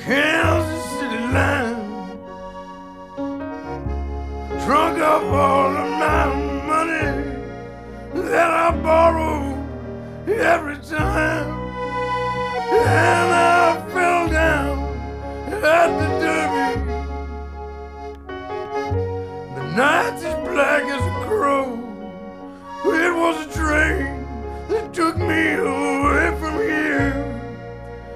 Kansas City line. Drunk up all of my money that I borrow every time. And I fell down at the Derby. The night's as black as a crow. It was a train that took me home.